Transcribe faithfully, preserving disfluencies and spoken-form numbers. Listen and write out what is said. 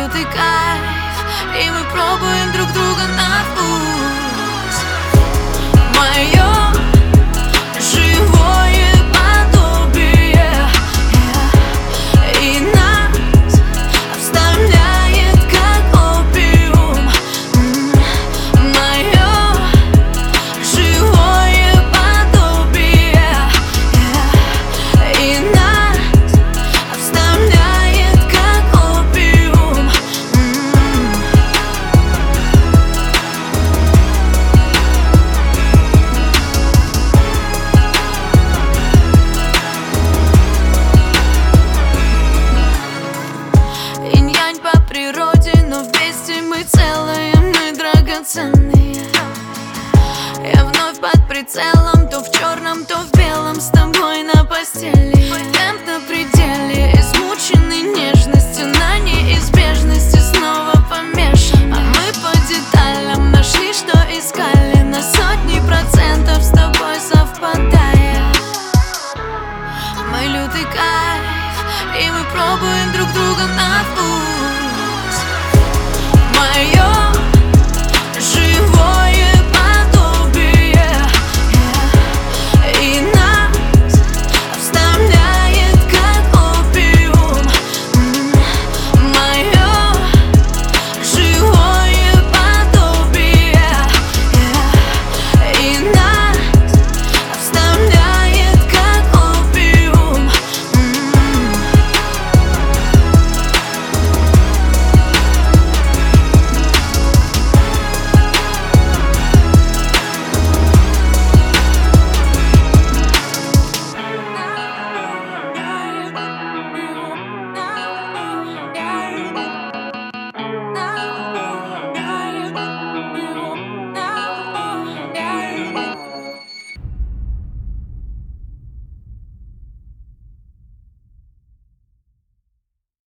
ты кайф, и мы пробуем друг друга на вкус. Мое живое подобие, и нас вставляет как опиум. Мое живое подобие, и нас вставляет как опиум. Инь-янь по природе, но вместе мы целые, мы драгоценные. Я вновь под прицелом, то в черном, то в белом, с тобой на постели. Темп на пределе, измученный, нежный.